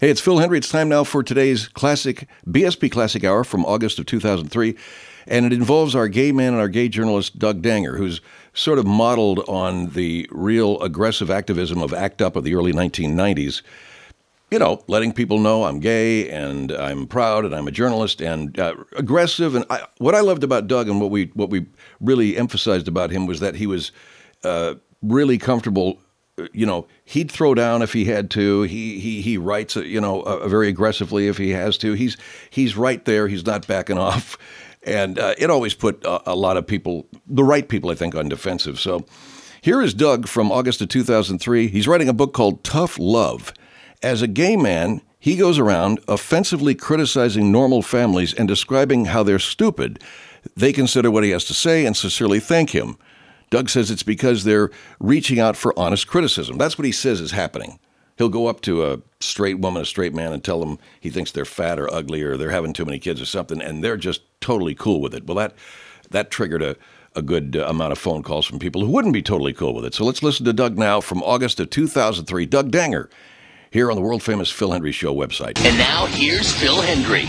Hey, it's Phil Hendry. It's time now for today's classic BSP Classic Hour from August of 2003, and it involves our gay man and our gay journalist, Doug Danger, who's sort of modeled on the real aggressive activism of ACT UP of the early 1990s. You know, letting people know I'm gay and I'm proud and I'm a journalist and aggressive. And what I loved about Doug and what we really emphasized about him was that he was really comfortable. You know, he'd throw down if he had to. He writes, very aggressively if he has to. He's right there. He's not backing off. And it always put a lot of people, the right people, I think, on defensive. So here is Doug from August of 2003. He's writing a book called Tough Love. As a gay man, he goes around offensively criticizing normal families and describing how they're stupid. They consider what he has to say and sincerely thank him. Doug says it's because they're reaching out for honest criticism. That's what he says is happening. He'll go up to a straight woman, a straight man, and tell them he thinks they're fat or ugly or they're having too many kids or something, and they're just totally cool with it. Well, that triggered a good amount of phone calls from people who wouldn't be totally cool with it. So let's listen to Doug now from August of 2003. Doug Danger, here on the world-famous Phil Hendry Show website. And now here's Phil Hendry,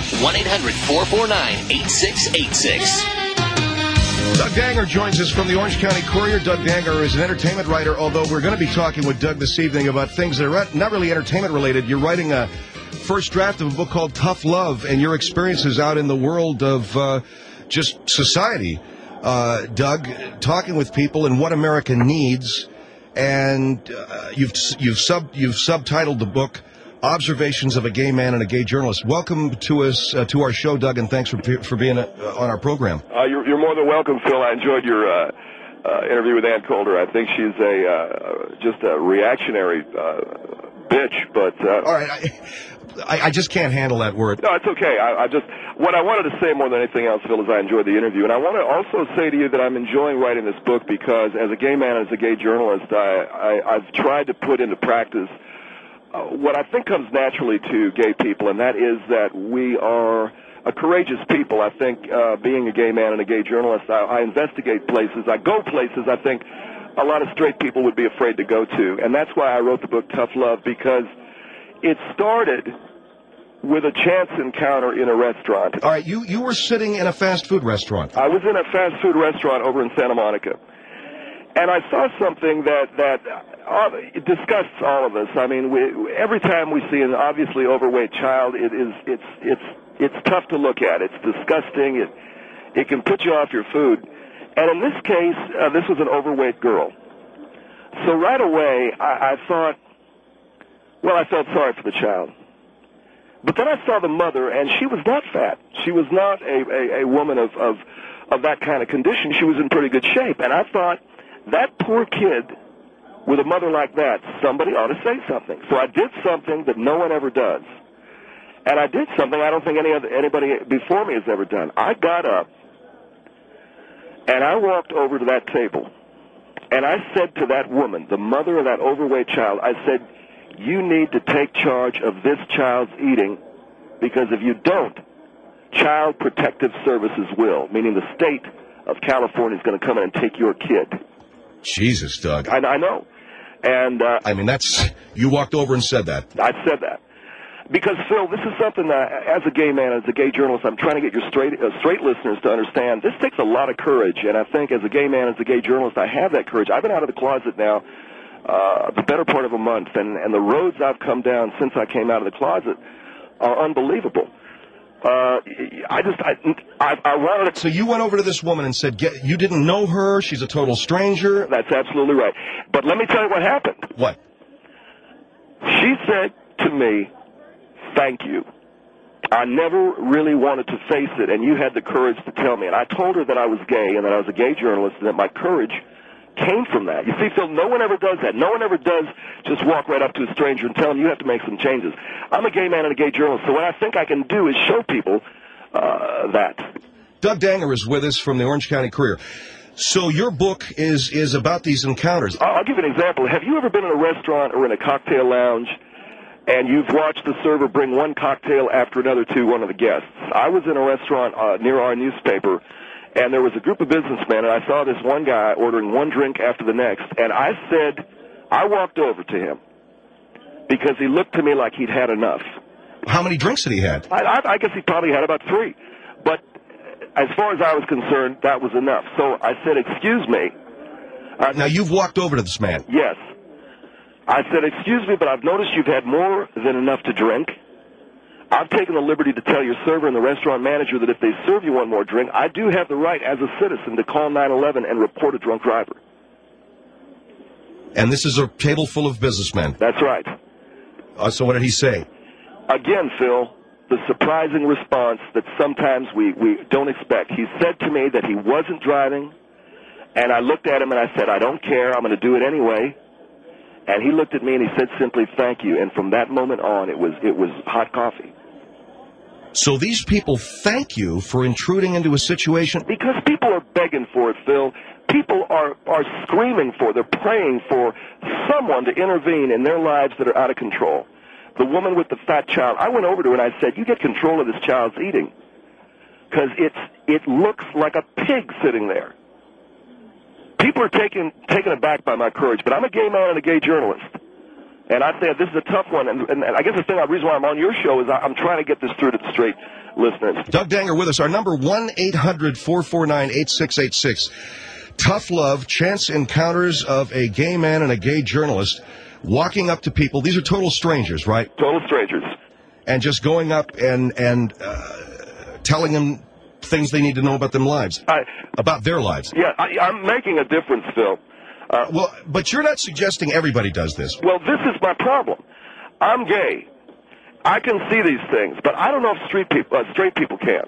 1-800-449-8686. Doug Danger joins us from the Orange County Courier. Doug Danger is an entertainment writer, although we're going to be talking with Doug this evening about things that are not really entertainment-related. You're writing a first draft of a book called Tough Love, and your experiences out in the world of just society. Doug, talking with people and what America needs, and you've subtitled the book Observations of a Gay Man and a Gay Journalist. Welcome to us, to our show, Doug, and thanks for being on our program. You're more than welcome, Phil. I enjoyed your interview with Ann Coulter. I think she's just a reactionary bitch, but... All right, I just can't handle that word. No, it's okay. What I wanted to say more than anything else, Phil, is I enjoyed the interview. And I want to also say to you that I'm enjoying writing this book because as a gay man, as a gay journalist, I've tried to put into practice what I think comes naturally to gay people, and that is that we are a courageous people. I think being a gay man and a gay journalist, I investigate places. I go places I think a lot of straight people would be afraid to go to. And that's why I wrote the book Tough Love, because it started with a chance encounter in a restaurant. All right, you were sitting in a fast food restaurant. I was in a fast food restaurant over in Santa Monica. And I saw something that it disgusts all of us. I mean, every time we see an obviously overweight child, it's tough to look at. It's disgusting. It can put you off your food. And in this case, this was an overweight girl. So right away, I thought, well, I felt sorry for the child. But then I saw the mother, and she was not fat. She was not a woman of that kind of condition. She was in pretty good shape. And I thought, that poor kid with a mother like that, somebody ought to say something. So I did something that no one ever does. And I did something I don't think anybody before me has ever done. I got up, and I walked over to that table, and I said to that woman, the mother of that overweight child, I said, you need to take charge of this child's eating, because if you don't, Child Protective Services will, meaning the state of California is going to come in and take your kid. Jesus, Doug. I know. And I mean, you walked over and said that. I said that. Because, Phil, this is something that, as a gay man, as a gay journalist, I'm trying to get your straight listeners to understand. This takes a lot of courage, and I think as a gay man, as a gay journalist, I have that courage. I've been out of the closet now the better part of a month, and the roads I've come down since I came out of the closet are unbelievable. I wanted to... So you went over to this woman and said, you didn't know her, she's a total stranger? That's absolutely right. But let me tell you what happened. What? She said to me, thank you. I never really wanted to face it, and you had the courage to tell me. And I told her that I was gay and that I was a gay journalist and that my courage came from that. You see, Phil, no one ever does that. No one ever does just walk right up to a stranger and tell them you have to make some changes. I'm a gay man and a gay journalist, so what I think I can do is show people that. Doug Danger is with us from the Orange County Courier. So your book is about these encounters. I'll give you an example. Have you ever been in a restaurant or in a cocktail lounge and you've watched the server bring one cocktail after another to one of the guests? I was in a restaurant near our newspaper, and there was a group of businessmen, and I saw this one guy ordering one drink after the next, and I walked over to him because he looked to me like he'd had enough. How many drinks had he had? I guess he probably had about 3. But as far as I was concerned, that was enough. So I said, excuse me. Now, you've walked over to this man. Yes. I said, excuse me, but I've noticed you've had more than enough to drink. I've taken the liberty to tell your server and the restaurant manager that if they serve you one more drink, I do have the right as a citizen to call 911 and report a drunk driver. And this is a table full of businessmen. That's right. So what did he say? Again, Phil, the surprising response that sometimes we don't expect. He said to me that he wasn't driving, and I looked at him and I said, I don't care, I'm going to do it anyway. And he looked at me and he said simply, thank you. And from that moment on, it was hot coffee. So these people thank you for intruding into a situation? Because people are begging for it, Phil. People are screaming for, they're praying for someone to intervene in their lives that are out of control. The woman with the fat child, I went over to her and I said, you get control of this child's eating. Because it looks like a pig sitting there. People are taken aback by my courage, but I'm a gay man and a gay journalist. And I said, this is a tough one. And I guess the reason why I'm on your show is I'm trying to get this through to the straight listeners. Doug Danger with us. Our number, 1-800-449-8686. Tough love, chance encounters of a gay man and a gay journalist walking up to people. These are total strangers, right? Total strangers. And just going up and telling them things they need to know about about their lives. Yeah, I'm making a difference, Phil. Well, but you're not suggesting everybody does this. Well, this is my problem. I'm gay. I can see these things, but I don't know if straight people can.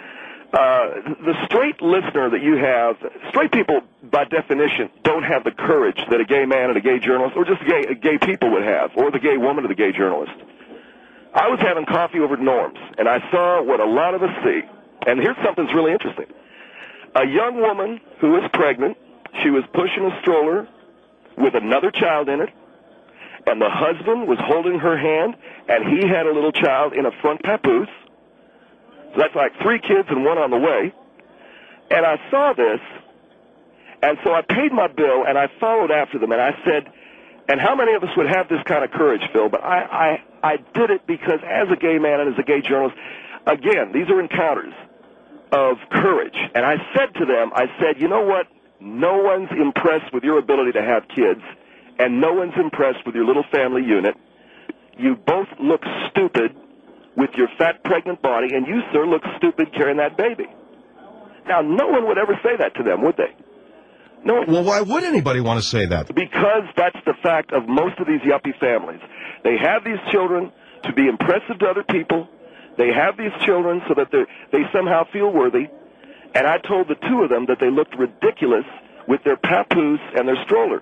The straight listener that you have, straight people, by definition, don't have the courage that a gay man and a gay journalist, or just gay people would have, or the gay woman or the gay journalist. I was having coffee over at Norm's, and I saw what a lot of us see. And here's something that's really interesting. A young woman who was pregnant, she was pushing a stroller with another child in it, and the husband was holding her hand, and he had a little child in a front papoose. So that's like 3 kids and 1 on the way. And I saw this, and so I paid my bill, and I followed after them, and I said, and how many of us would have this kind of courage, Phil? But I did it because as a gay man and as a gay journalist, again, these are encounters of courage. And I said to them, I said, you know what? No one's impressed with your ability to have kids, and no one's impressed with your little family unit. You both look stupid with your fat, pregnant body, and you, sir, look stupid carrying that baby. Now, no one would ever say that to them, would they? No. Well, why would anybody want to say that? Because that's the fact of most of these yuppie families. They have these children to be impressive to other people. They have these children so that they somehow feel worthy. And I told the 2 of them that they looked ridiculous with their papoose and their stroller.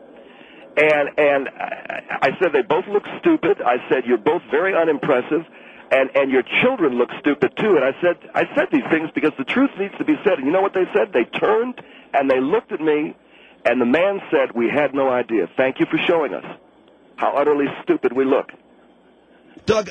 And I said they both look stupid. I said you're both very unimpressive, and your children look stupid too. And I said these things because the truth needs to be said. And you know what they said? They turned and they looked at me, and the man said, "We had no idea. Thank you for showing us how utterly stupid we look." Doug,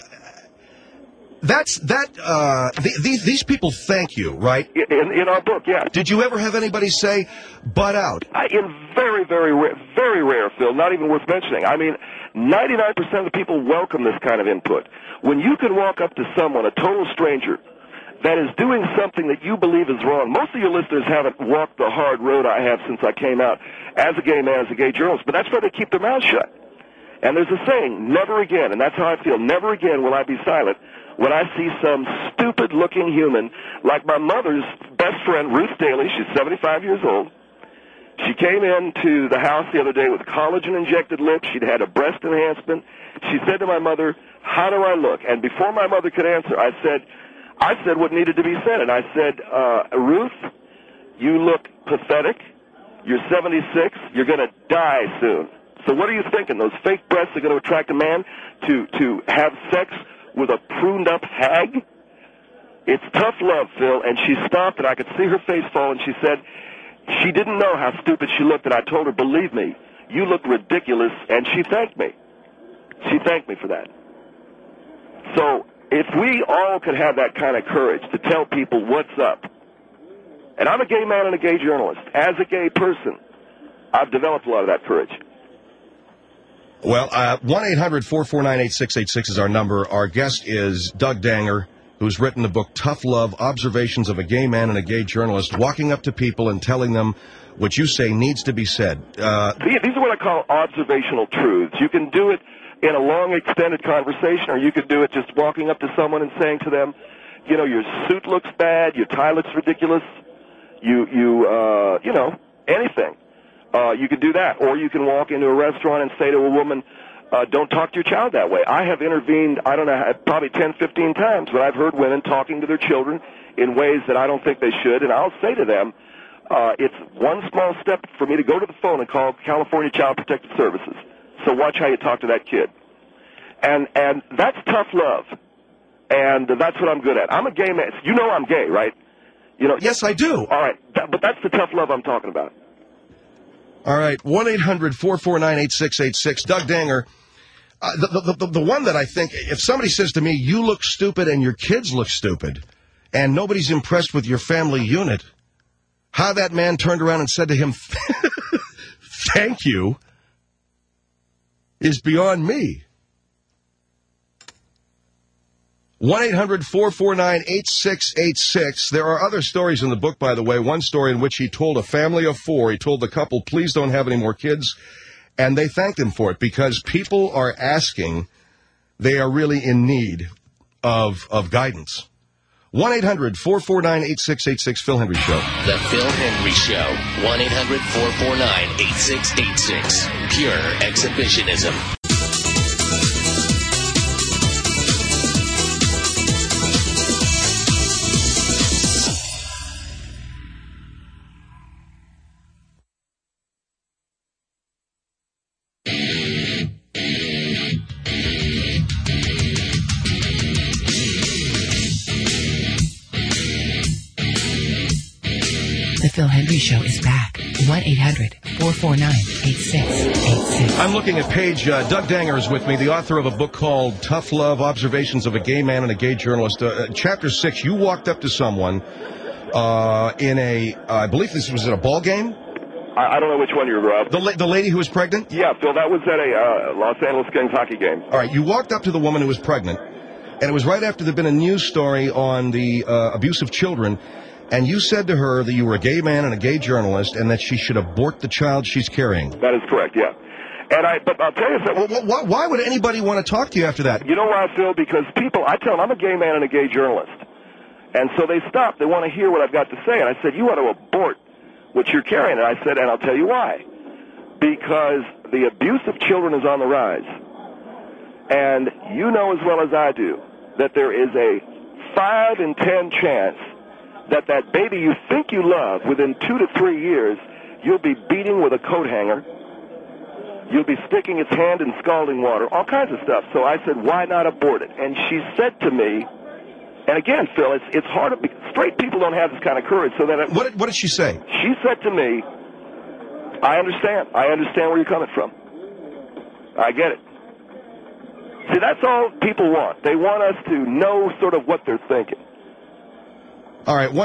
these people thank you, right? In our book, yeah. Did you ever have anybody say, butt out? In very, very rare, Phil, not even worth mentioning. I mean, 99% of the people welcome this kind of input. When you can walk up to someone, a total stranger, that is doing something that you believe is wrong. Most of your listeners haven't walked the hard road I have since I came out as a gay man, as a gay journalist, but that's why they keep their mouths shut. And there's a saying, never again, and that's how I feel, never again will I be silent when I see some stupid-looking human like my mother's best friend, Ruth Daly. She's 75 years old. She came into the house the other day with collagen-injected lips. She'd had a breast enhancement. She said to my mother, "How do I look?" And before my mother could answer, I said what needed to be said. And I said, Ruth, you look pathetic. You're 76. You're going to die soon. So what are you thinking? Those fake breasts are going to attract a man to have sex with a pruned-up hag? It's tough love, Phil. And she stopped, and I could see her face fall, and she said she didn't know how stupid she looked, and I told her, believe me, you look ridiculous, and she thanked me. She thanked me for that. So if we all could have that kind of courage to tell people what's up, and I'm a gay man and a gay journalist. As a gay person, I've developed a lot of that courage. Well, 1-800-449-8686 is our number. Our guest is Doug Danger, who's written the book Tough Love, Observations of a Gay Man and a Gay Journalist, walking up to people and telling them what you say needs to be said. These are what I call observational truths. You can do it in a long, extended conversation, or you could do it just walking up to someone and saying to them, you know, your suit looks bad, your tie looks ridiculous, you know, anything. You could do that. Or you can walk into a restaurant and say to a woman, don't talk to your child that way. I have intervened, I don't know, probably 10, 15 times, but I've heard women talking to their children in ways that I don't think they should, and I'll say to them, it's one small step for me to go to the phone and call California Child Protective Services. So watch how you talk to that kid. And that's tough love. And that's what I'm good at. I'm a gay man. You know I'm gay, right? You know. Yes, I do. All right. But that's the tough love I'm talking about. All right. 1-800-449-8686. Doug Danger. The one that I think, if somebody says to me, you look stupid and your kids look stupid, and nobody's impressed with your family unit, how that man turned around and said to him, thank you, is beyond me. 1-800-449-8686. There are other stories in the book, by the way. One story in which he told a family of 4, he told the couple, please don't have any more kids, and they thanked him for it because people are asking, they are really in need of guidance. 1-800-449-8686, Phil Hendry Show. The Phil Hendry Show. 1-800-449-8686. Pure exhibitionism. The Phil Hendry Show is back. 1-800-449-8686. I'm looking at page, Doug Danger is with me, the author of a book called Tough Love, Observations of a Gay Man and a Gay Journalist. Chapter 6, you walked up to someone in a, I believe this was at a ball game? I don't know which one you're about. The lady who was pregnant? Yeah, Phil, that was at a Los Angeles Kings hockey game. All right, you walked up to the woman who was pregnant, and it was right after there'd been a news story on the abuse of children, and you said to her that you were a gay man and a gay journalist and that she should abort the child she's carrying. That is correct, yeah. But I'll tell you something. Why would anybody want to talk to you after that? You know why, Phil? Because people, I tell them I'm a gay man and a gay journalist. And so they stop. They want to hear what I've got to say. And I said, you ought to abort what you're carrying. And I said, and I'll tell you why. Because the abuse of children is on the rise. And you know as well as I do that there is a 5 in 10 chance that baby you think you love, within 2 to 3 years, you'll be beating with a coat hanger. You'll be sticking its hand in scalding water, all kinds of stuff. So I said, why not abort it? And she said to me, and again, Phil, it's hard to be, straight people don't have this kind of courage. So that What did she say? She said to me, I understand where you're coming from. I get it. See, that's all people want. They want us to know sort of what they're thinking. All right,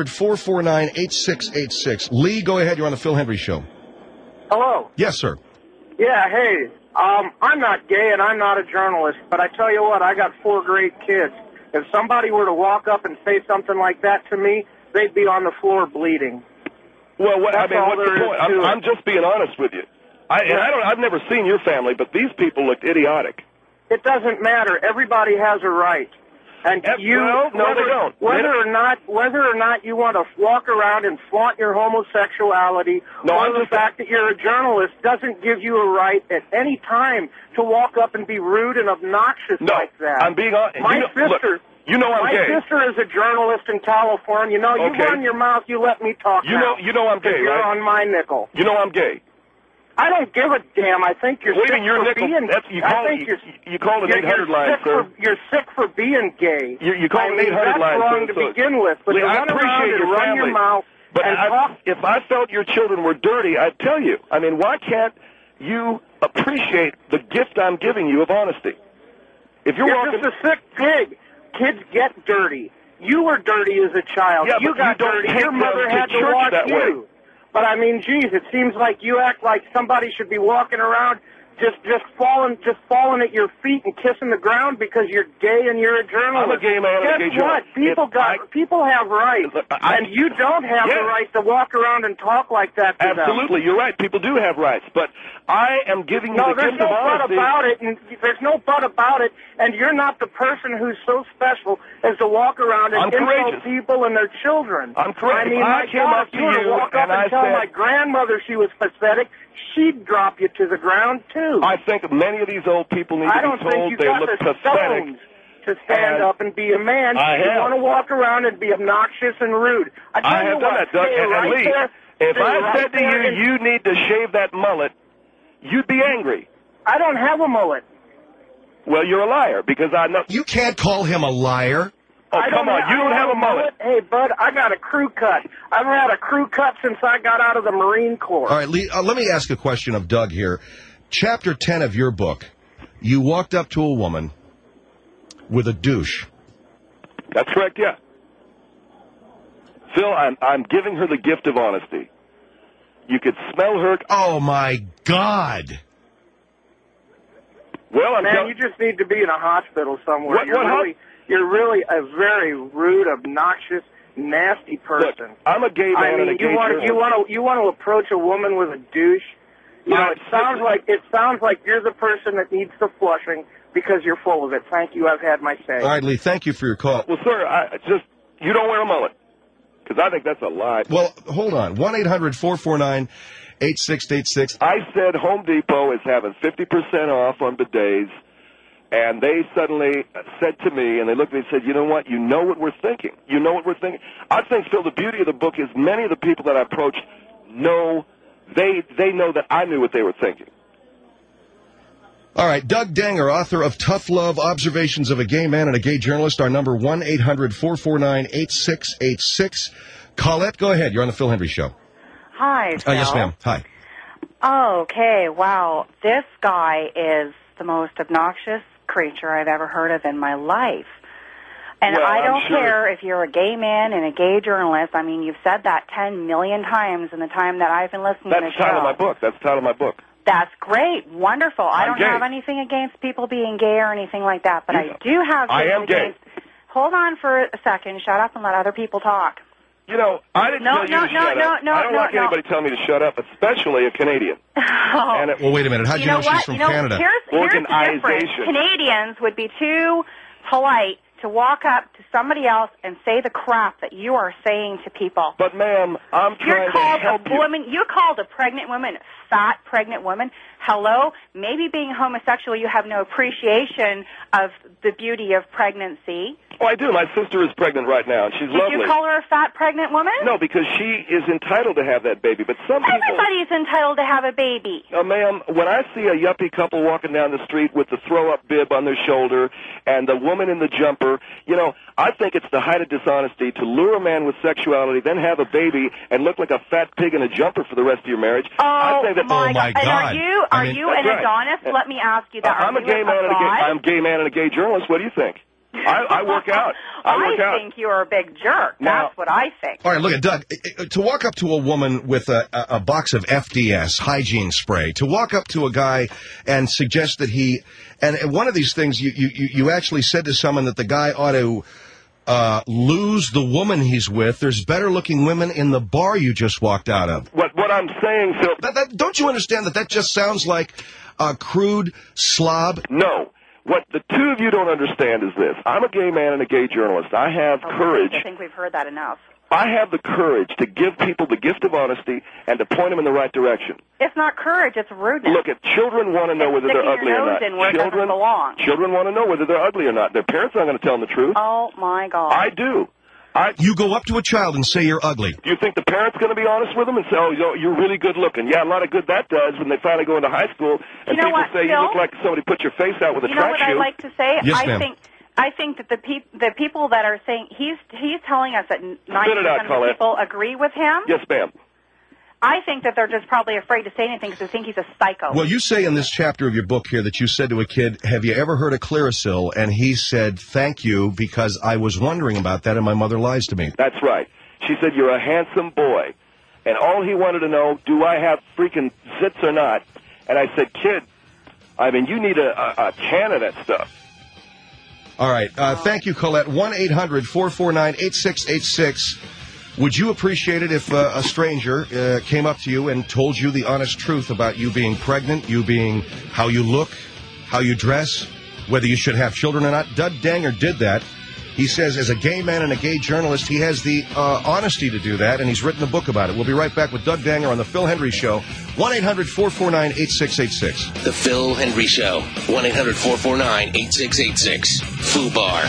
1-800-449-8686. Lee, go ahead. You're on the Phil Hendry Show. Hello. Yes, sir. Yeah, hey. I'm not gay and I'm not a journalist, but I tell you what, I got 4 great kids. If somebody were to walk up and say something like that to me, they'd be on the floor bleeding. Well, what's the point? To I'm just being honest with you. I've never seen your family, but these people looked idiotic. It doesn't matter. Everybody has a right. And No, they don't. Whether or not you want to walk around and flaunt your homosexuality, or the fact that you're a journalist doesn't give you a right at any time to walk up and be rude and obnoxious like that. I'm being honest. My sister. You know I'm gay. My sister is a journalist in California. You run your mouth. You let me talk. You know I'm gay, you're right? on my nickel. You know I'm gay. I don't give a damn. I think you're sick your for nickel. being. You called an 800 line, sir. You're sick for being gay. You called an 800 line, that's wrong to begin with. But Lee, to I run around appreciate and your run family, your mouth but and talk. if I felt your children were dirty, I'd tell you. I mean, why can't you appreciate the gift I'm giving you of honesty? If you're just a sick pig. Kids get dirty. You were dirty as a child. Yeah, you but got dirty. Your mother had to wash that you. way. But I mean, geez, it seems like you act like somebody should be walking around just falling at your feet and kissing the ground because you're gay and you're a journalist. I'm a gay man and a gay journalist. People have rights, and you don't have the right to walk around and talk like that to them. Absolutely, you're right. People do have rights, but I am giving you the gift of honesty. There's no but about it, and you're not the person who's so special as to walk around and insult people and their children. I'm correct. I mean, I came up to you walk up and tell my grandmother she was pathetic, she'd drop you to the ground too. I think many of these old people need to be told they look pathetic. To stand up and be a man. You want to walk around and be obnoxious and rude. I have done that, Doug. And Lee, if I said to you, you need to shave that mullet, you'd be angry. I don't have a mullet. Well, you're a liar because I know. You can't call him a liar. Oh, come on. You don't have a mullet. Hey, bud, I got a crew cut. I've had a crew cut since I got out of the Marine Corps. All right, Lee, let me ask a question of Doug here. Chapter 10 of your book, you walked up to a woman with a douche. That's correct, yeah. Phil, I'm giving her the gift of honesty. You could smell her. Oh, my God. Well, man, you just need to be in a hospital somewhere. You're really a very rude, obnoxious, nasty person. Look, I'm a gay man and a gay journalist. You want to approach a woman with a douche? You know, it sounds like you're the person that needs the flushing because you're full of it. Thank you. I've had my say. All right, Lee. Thank you for your call. Well, sir, you don't wear a mullet because I think that's a lie. Well, hold on. 1-800-449-8686. I said Home Depot is having 50% off on bidets. And they suddenly said to me, and they looked at me and said, you know what? You know what we're thinking. You know what we're thinking. I think, Phil, the beauty of the book is many of the people that I approached know, they know that I knew what they were thinking. All right, Doug Danger, author of Tough Love, Observations of a Gay Man and a Gay Journalist. Our number, 1-800-449-8686. Colette, go ahead. You're on the Phil Hendry Show. Hi, Phil. Yes, ma'am. Hi. Okay, wow. This guy is the most obnoxious creature I've ever heard of in my life. And well, I don't care if you're a gay man and a gay journalist. I mean, you've said that 10 million times in the time that I've been listening to the show. That's the title of my book. That's the title of my book. That's great. Wonderful. I don't gay. have anything against people being gay or anything like that, but I do have I am gay. Hold on for a second. Shut up and let other people talk. You know, I didn't tell you to shut up. I don't like anybody telling me to shut up, especially a Canadian. Well, wait a minute. How'd you know she's from Canada? Here's the difference. Canadians would be too polite to walk up to somebody else and say the crap that you are saying to people. But, ma'am, I'm trying to help you. You're called a pregnant woman, fat pregnant woman. Hello? Maybe being homosexual, you have no appreciation of the beauty of pregnancy. Oh, I do. My sister is pregnant right now, and she's lovely. Did you call her a fat pregnant woman? No, because she is entitled to have that baby. But everybody's entitled to have a baby. Ma'am, when I see a yuppie couple walking down the street with the throw-up bib on their shoulder and the woman in the jumper, you know, I think it's the height of dishonesty to lure a man with sexuality, then have a baby, and look like a fat pig in a jumper for the rest of your marriage. Oh, my God. And are you an Adonis? Let me ask you that. I'm a gay man I'm a gay man and a gay journalist. What do you think? I work out. I think you're a big jerk. That's what I think. All right, look at Doug. To walk up to a woman with a box of FDS, hygiene spray, to walk up to a guy and suggest that and one of these things you actually said to someone that the guy ought to lose the woman he's with. There's better-looking women in the bar you just walked out of. What I'm saying, Phil... Don't you understand that just sounds like a crude slob? No. What the two of you don't understand is this. I'm a gay man and a gay journalist. I have courage. I think we've heard that enough. I have the courage to give people the gift of honesty and to point them in the right direction. It's not courage, it's rudeness. Look, children want to know whether they're ugly or not. Children want to know whether they're ugly or not. Their parents aren't going to tell them the truth. Oh, my God. I do. You go up to a child and say you're ugly. Do you think the parent's going to be honest with them and say, oh, you're really good looking? Yeah, a lot of good that does when they finally go into high school and people say you look like somebody put your face out with a track shoe. You know what I like to say? Yes, ma'am. I think that the people that are saying he's telling us that 90% of people agree with him. Yes, ma'am. I think that they're just probably afraid to say anything because they think he's a psycho. Well, you say in this chapter of your book here that you said to a kid, have you ever heard of Clearasil? And he said, thank you, because I was wondering about that and my mother lies to me. That's right. She said, you're a handsome boy. And all he wanted to know, do I have freaking zits or not? And I said, kid, I mean, you need a can of that stuff. All right. Thank you, Colette. 1-800-449-8686. Would you appreciate it if a stranger came up to you and told you the honest truth about you being pregnant, you being how you look, how you dress, whether you should have children or not? Doug Danger did that. He says as a gay man and a gay journalist, he has the honesty to do that, and he's written a book about it. We'll be right back with Doug Danger on The Phil Hendry Show. 1-800-449-8686. The Phil Hendry Show. 1-800-449-8686. FUBAR.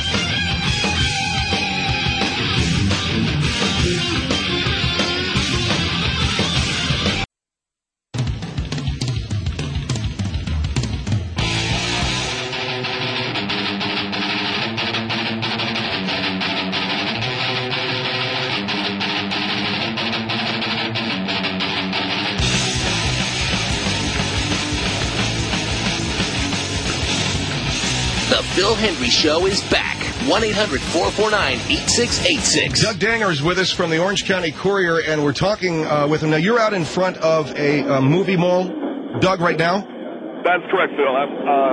The Phil Hendry Show is back. 1-800-449-8686. Doug Danger is with us from the Orange County Courier, and we're talking with him. Now, you're out in front of a movie mall, Doug, right now? That's correct, Phil. I'm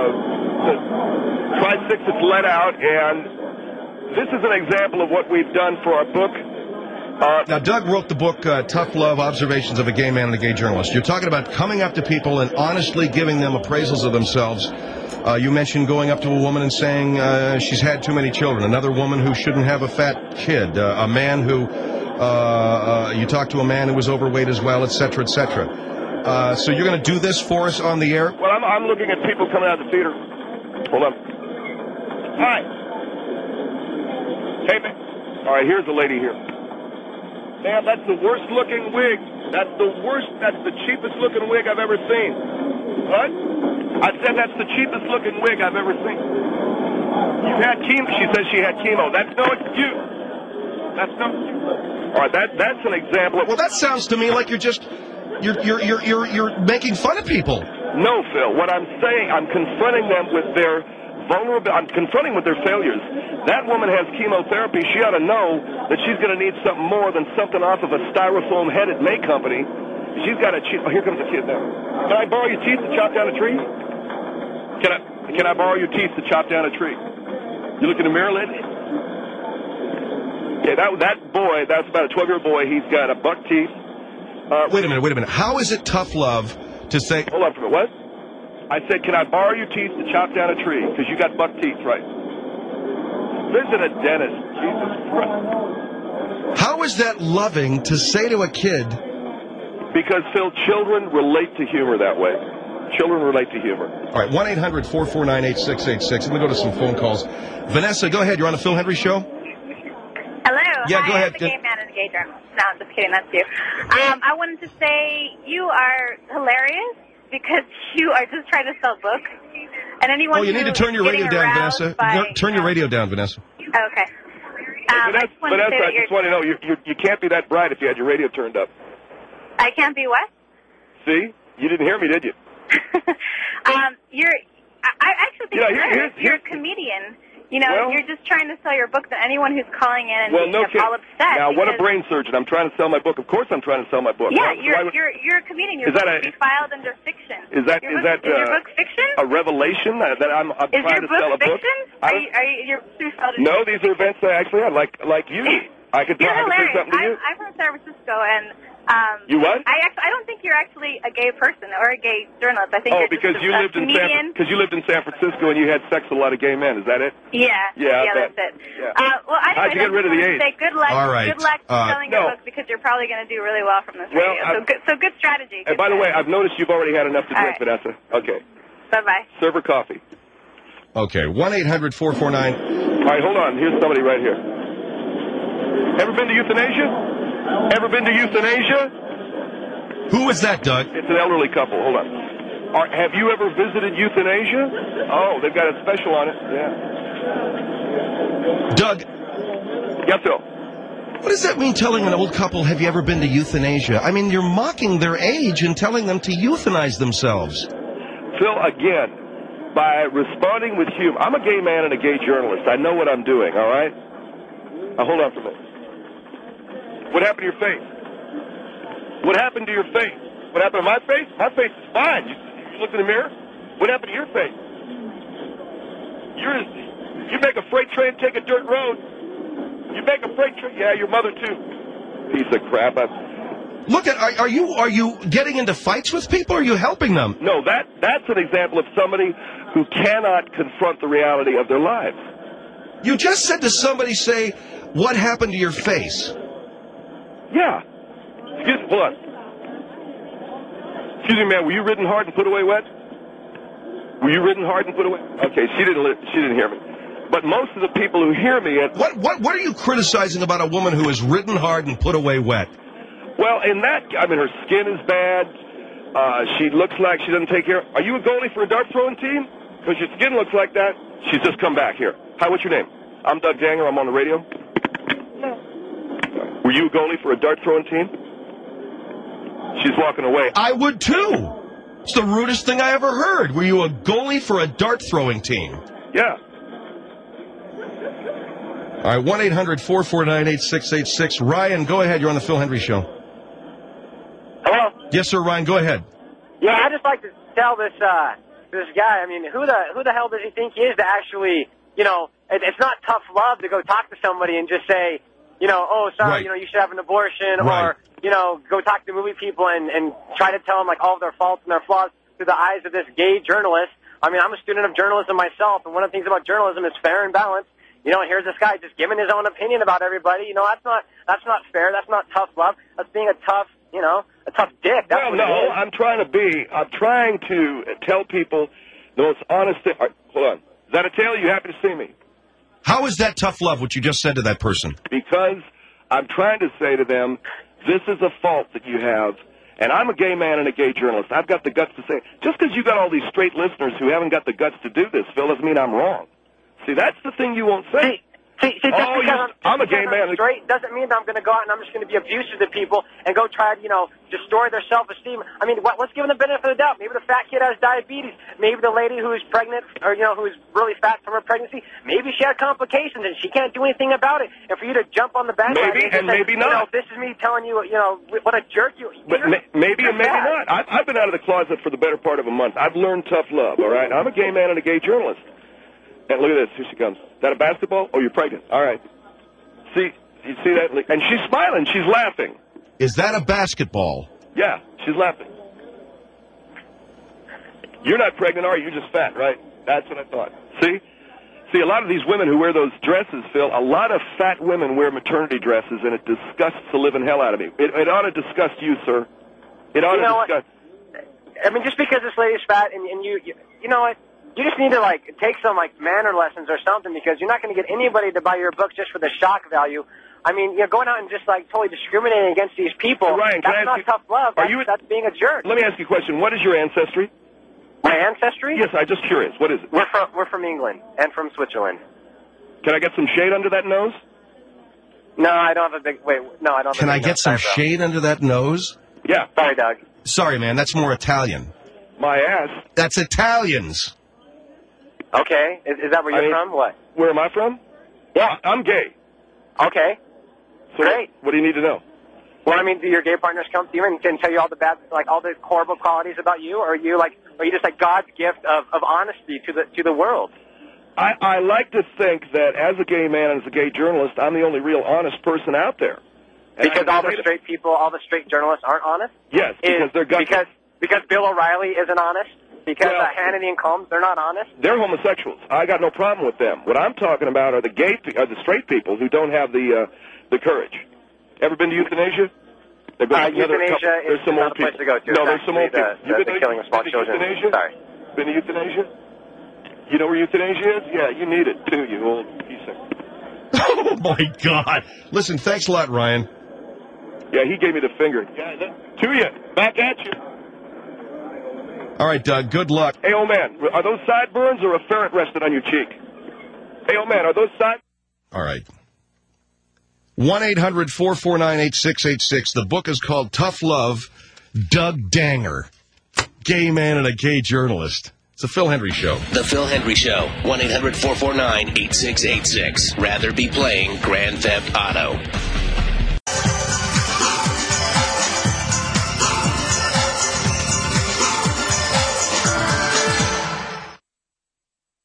Tri-Six is let out, and this is an example of what we've done for our book. Now, Doug wrote the book, Tough Love, Observations of a Gay Man and a Gay Journalist. You're talking about coming up to people and honestly giving them appraisals of themselves. You mentioned going up to a woman and saying she's had too many children, another woman who shouldn't have a fat kid, a man who, you talked to a man who was overweight as well, et cetera, et cetera. So you're going to do this for us on the air? Well, I'm looking at people coming out of the theater. Hold on. Hi. Hey, man. All right, here's the lady here. Ma'am, that's the worst looking wig. That's the cheapest looking wig I've ever seen. What? I said that's the cheapest looking wig I've ever seen. You had chemo. She says she had chemo. That's no excuse. That's no excuse. All right, that's an example. Well, that sounds to me like you're making fun of people. No, Phil. What I'm saying, I'm confronting them with their vulnerability. I'm confronting with their failures. That woman has chemotherapy. She ought to know that she's going to need something more than something off of a styrofoam-headed May company. She's got to cheat. Oh, here comes the kid now. Can I borrow your teeth to chop down a tree? Can I borrow your teeth to chop down a tree? You look in the mirror, lady? Yeah, that boy, that's about a 12-year-old boy. He's got a buck teeth. Wait a minute. How is it tough love to say... Hold on for a minute. What? I said, can I borrow your teeth to chop down a tree? Because you got buck teeth, right? Visit a dentist. Jesus Christ. How is that loving to say to a kid... Because, Phil, children relate to humor that way. Children relate to humor. All right, 1-800-449-8686. I'm going to go to some phone calls. Vanessa, go ahead. You're on the Phil Hendry Show. Hello. Yeah, Hi, go ahead. I'm a gay man and a gay journalist. No, I'm just kidding. That's you. I wanted to say you are hilarious because you are just trying to sell books. And anyone you need to turn your radio down, Vanessa. Turn your radio down, Vanessa. Okay. Vanessa, I just want to know, you can't be that bright if you had your radio turned up. I can't be what? See? You didn't hear me, did you? I actually think you're a comedian. You know, you're just trying to sell your book to anyone who's calling in and being all upset. Now, what a brain surgeon. I'm trying to sell my book. Of course I'm trying to sell my book. Yeah, you're a comedian. Your book should be filed under fiction. Is your book fiction? A revelation that I'm trying to sell a book? Is your book fiction? No, these are events that I actually had, like you. I could say something to you. I'm from San Francisco, and you what? I don't think you're actually a gay person or a gay journalist. I think you're because just you a lived comedian. because you lived in San Francisco and you had sex with a lot of gay men. Is that it? Yeah, that's it. Yeah. Well, how'd you get rid of the AIDS? Say good luck. All right. Good luck selling your book because you're probably going to do really well from this radio. So good strategy. And by the way, I've noticed you've already had enough to drink, Vanessa. Okay. Bye-bye. Serve her coffee. Okay, 1-800-449. All right, hold on. Here's somebody right here. Ever been to euthanasia? Ever been to euthanasia? Who is that, Doug? It's an elderly couple. Hold on. Have you ever visited euthanasia? Oh, they've got a special on it. Yeah. Doug. Yes, Phil. What does that mean, telling an old couple, have you ever been to euthanasia? I mean, you're mocking their age and telling them to euthanize themselves. Phil, again, by responding with humor. I'm a gay man and a gay journalist. I know what I'm doing, all right? Now, hold on for a minute. What happened to your face? What happened to your face? What happened to my face? My face is fine. You look in the mirror? What happened to your face? You make a freight train take a dirt road. You make a freight train. Yeah, your mother too. Piece of crap. Look at, are you getting into fights with people, or are you helping them? No, that's an example of somebody who cannot confront the reality of their lives. You just said to somebody, say, what happened to your face? Yeah. Hold on. Excuse me, man, were you ridden hard and put away wet? Were you ridden hard and put away? Okay, she didn't hear me. But most of the people who hear me... What are you criticizing about a woman who is ridden hard and put away wet? Well, her skin is bad. She looks like she doesn't take care. Are you a goalie for a dart throwing team? Because your skin looks like that. She's just come back here. Hi, what's your name? I'm Doug Danger. I'm on the radio. No. Were you a goalie for a dart throwing team? She's walking away. I would too. It's the rudest thing I ever heard. Were you a goalie for a dart throwing team? Yeah. All right, 1-800-449-8686. Ryan, go ahead. You're on the Phil Hendry Show. Hello? Yes, sir, Ryan. Go ahead. Yeah, I just like to tell this guy. I mean, who the hell does he think he is to actually, it's not tough love to go talk to somebody and just say, oh, sorry, right. You should have an abortion, right. or go talk to movie people and try to tell them like all of their faults and their flaws through the eyes of this gay journalist. I mean, I'm a student of journalism myself, and one of the things about journalism is fair and balanced. Here's this guy just giving his own opinion about everybody. That's not fair. That's not tough love. That's being a tough dick. That's well, no, I'm trying to tell people the most honest thing. Right, hold on. Is that a tale? Are you happy to see me? How is that tough love, what you just said to that person? Because I'm trying to say to them, this is a fault that you have, and I'm a gay man and a gay journalist. I've got the guts to say it. Just because you got all these straight listeners who haven't got the guts to do this, Phil, doesn't mean I'm wrong. See, that's the thing you won't say. See, just because I'm a gay man. I'm straight doesn't mean that I'm going to go out and I'm just going to be abusive to people and go try to, destroy their self-esteem. I mean, let's give them the benefit of the doubt. Maybe the fat kid has diabetes. Maybe the lady who's pregnant or, who's really fat from her pregnancy, maybe she had complications and she can't do anything about it. And for you to jump on the bandwagon and say, maybe not. This is me telling you, what a jerk you are. Maybe and maybe not. I've been out of the closet for the better part of a month. I've learned tough love, all right? I'm a gay man and a gay journalist. And look at this. Here she comes. Is that a basketball? Oh, you're pregnant. All right. See, you see that? And she's smiling. She's laughing. Is that a basketball? Yeah, she's laughing. You're not pregnant, are you? You're just fat, right? That's what I thought. See, a lot of these women who wear those dresses, Phil, a lot of fat women wear maternity dresses, and it disgusts the living hell out of me. It ought to disgust you, sir. It ought to disgust. I mean, just because this lady's fat and you know what? You just need to, take some, manner lessons or something, because you're not going to get anybody to buy your book just for the shock value. I mean, going out and just, totally discriminating against these people, Ryan, that's not tough love. That's being a jerk. Let me ask you a question. What is your ancestry? My ancestry? Yes, I'm just curious. What is it? We're from England and from Switzerland. Can I get some shade under that nose? No, I don't have a big... Wait, no, I don't have Can a I big get some shade under that nose? Yeah. Sorry, Doug. Sorry, man, that's more Italian. My ass. That's Italians. Okay. Is that where you're from? What? Where am I from? Yeah. I'm gay. Okay. So great. What do you need to know? Well, I mean, do your gay partners come to you and can tell you all the bad, all the horrible qualities about you, or are you just God's gift of honesty to the world? I like to think that as a gay man and as a gay journalist, I'm the only real honest person out there. And because all the straight people, all the straight journalists aren't honest? Yes, because they're gutsy. Because Bill O'Reilly isn't honest? Because Hannity and Combs, they're not honest? They're homosexuals. I got no problem with them. What I'm talking about are the straight people who don't have the courage. Ever been to euthanasia? Euthanasia is not a place to go to. No, there's some old people. The killing of small children. Sorry. Been to euthanasia? You know where euthanasia is? Yeah, you need it, too, you old piece of... Oh, my God. Listen, thanks a lot, Ryan. Yeah, he gave me the finger. Yeah, to you. Back at you. All right, Doug, good luck. Hey, old man, are those sideburns or a ferret rested on your cheek? Hey, old man, are those side... All right. 1-800-449-8686. The book is called Tough Love, Doug Danger. Gay man and a gay journalist. It's the Phil Hendry Show. The Phil Hendry Show. 1-800-449-8686. Rather be playing Grand Theft Auto.